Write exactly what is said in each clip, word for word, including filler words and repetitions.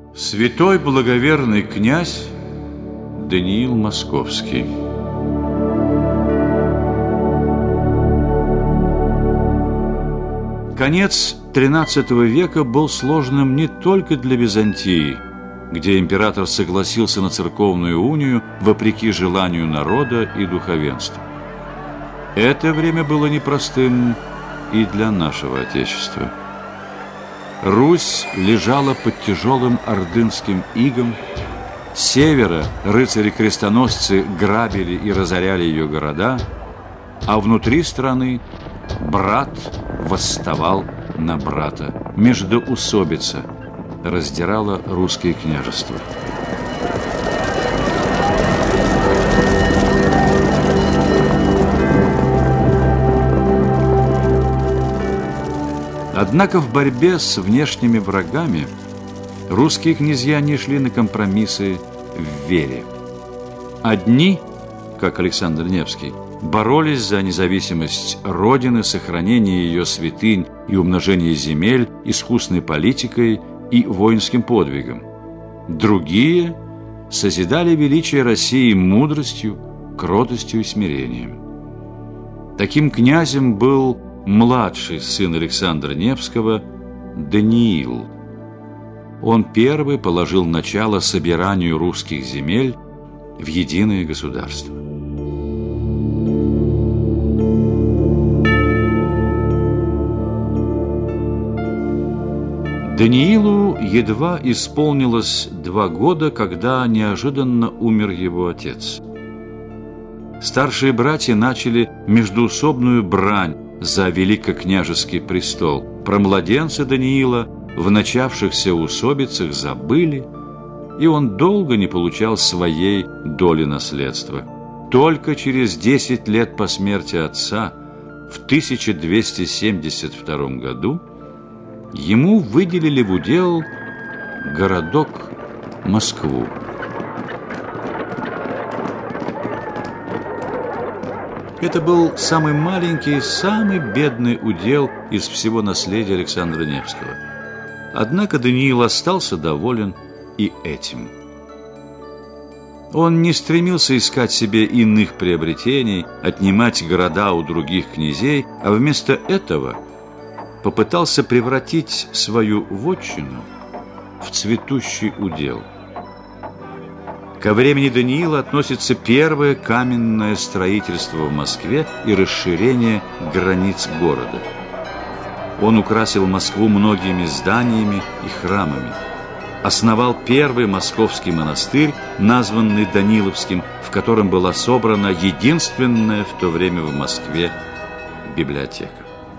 Святой благоверный князь Даниил Московский. Конец тринадцатого века был сложным не только для Византии, где император согласился на церковную унию вопреки желанию народа и духовенства. Это время было непростым и для нашего Отечества. Русь лежала под тяжелым ордынским игом. С севера рыцари-крестоносцы грабили и разоряли ее города, а внутри страны брат восставал на брата. Междоусобица раздирала русские княжества. Однако в борьбе с внешними врагами русские князья не шли на компромиссы в вере. Одни, как Александр Невский, боролись за независимость Родины, сохранение ее святынь и умножение земель искусной политикой и воинским подвигом. Другие созидали величие России мудростью, кротостью и смирением. Таким князем был младший сын Александра Невского Даниил. Он первый положил начало собиранию русских земель в единое государство. Даниилу едва исполнилось два года, когда неожиданно умер его отец. Старшие братья начали междоусобную брань за великокняжеский престол. Про младенца Даниила в начавшихся усобицах забыли, и он долго не получал своей доли наследства. Только через десять лет по смерти отца, в тысяча двести семьдесят втором году, ему выделили в удел городок Москву. Это был самый маленький, самый бедный удел из всего наследия Александра Невского. Однако Даниил остался доволен и этим. Он не стремился искать себе иных приобретений, отнимать города у других князей, а вместо этого попытался превратить свою вотчину в цветущий удел. Ко времени Даниила относится первое каменное строительство в Москве и расширение границ города. Он украсил Москву многими зданиями и храмами. Основал первый московский монастырь, названный Даниловским, в котором была собрана единственная в то время в Москве библиотека.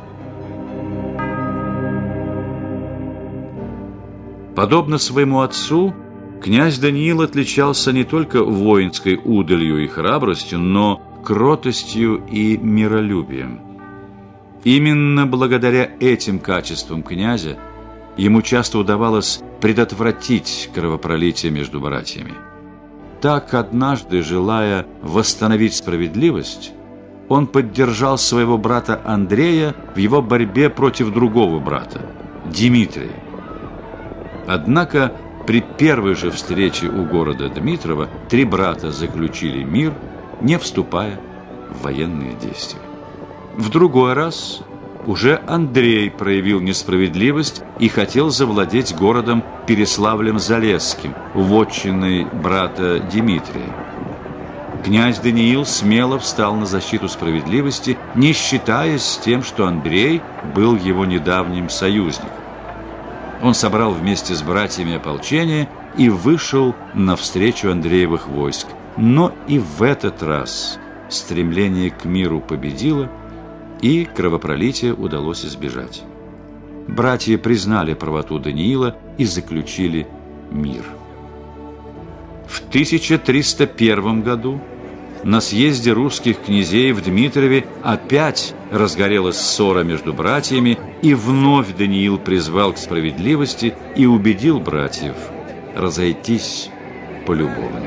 Подобно своему отцу, князь Даниил отличался не только воинской удалью и храбростью, но кротостью и миролюбием. Именно благодаря этим качествам князя ему часто удавалось предотвратить кровопролитие между братьями. Так, однажды, желая восстановить справедливость, он поддержал своего брата Андрея в его борьбе против другого брата, Дмитрия. Однако при первой же встрече у города Дмитрова три брата заключили мир, не вступая в военные действия. В другой раз уже Андрей проявил несправедливость и хотел завладеть городом Переславлем-Залесским, вотчиной брата Дмитрия. Князь Даниил смело встал на защиту справедливости, не считаясь с тем, что Андрей был его недавним союзником. Он собрал вместе с братьями ополчение и вышел навстречу Андреевых войск. Но и в этот раз стремление к миру победило, и кровопролития удалось избежать. Братья признали правоту Даниила и заключили мир. В тысяча триста первом году на съезде русских князей в Дмитрове опять разгорелась ссора между братьями, и вновь Даниил призвал к справедливости и убедил братьев разойтись полюбовно.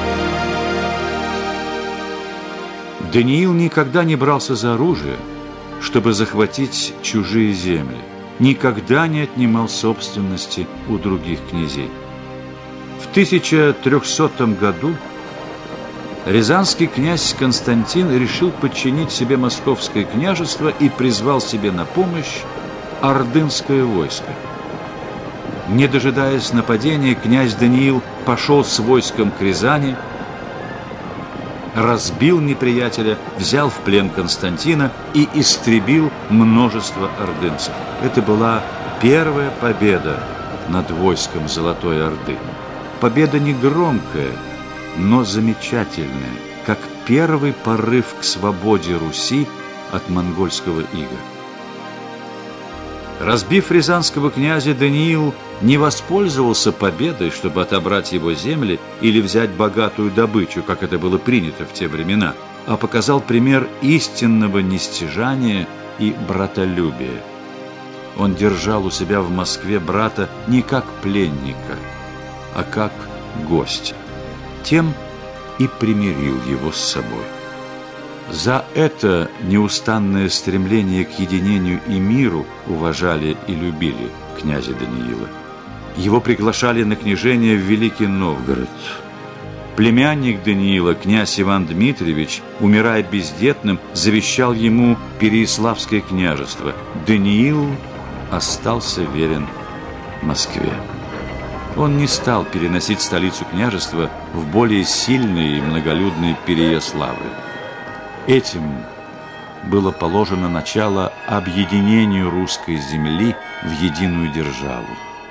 Даниил никогда не брался за оружие чтобы захватить чужие земли, никогда не отнимал собственности у других князей. В тысяча трехсотом году рязанский князь Константин решил подчинить себе московское княжество и призвал себе на помощь ордынское войско. Не дожидаясь нападения, князь Даниил пошел с войском к Рязани, разбил неприятеля, взял в плен Константина и истребил множество ордынцев. Это была первая победа над войском Золотой Орды. Победа не громкая, но замечательная, как первый порыв к свободе Руси от монгольского ига. Разбив рязанского князя, Даниил не воспользовался победой, чтобы отобрать его земли или взять богатую добычу, как это было принято в те времена, а показал пример истинного нестяжания и братолюбия. Он держал у себя в Москве брата не как пленника, а как гостя. Тем и примирил его с собой. За это неустанное стремление к единению и миру уважали и любили князя Даниила. Его приглашали на княжение в Великий Новгород. Племянник Даниила, князь Иван Дмитриевич, умирая бездетным, завещал ему Переяславское княжество. Даниил остался верен Москве. Он не стал переносить столицу княжества в более сильный и многолюдный Переяславль. Этим было положено начало объединению русской земли в единую державу.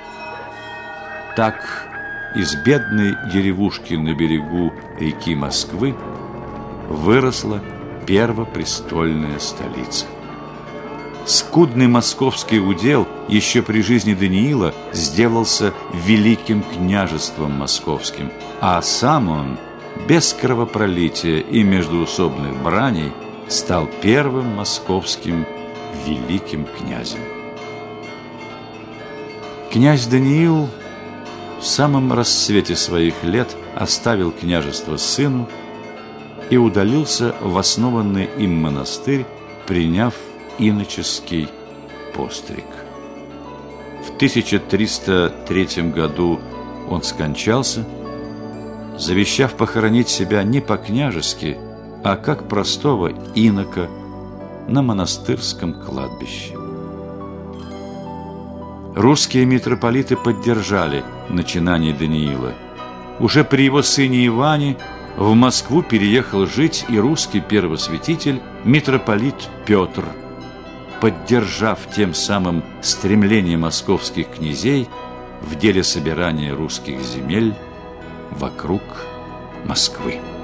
Так из бедной деревушки на берегу реки Москвы выросла первопрестольная столица. Скудный московский удел еще при жизни Даниила сделался великим княжеством московским, а сам он без кровопролития и междоусобных браней стал первым московским великим князем. Князь Даниил в самом расцвете своих лет оставил княжество сыну и удалился в основанный им монастырь, приняв иноческий постриг. В тысяча триста третьем году он скончался, завещав похоронить себя не по-княжески, а как простого инока на монастырском кладбище. Русские митрополиты поддержали начинание Даниила. Уже при его сыне Иване в Москву переехал жить и русский первосвятитель митрополит Петр, поддержав тем самым стремление московских князей в деле собирания русских земель вокруг Москвы.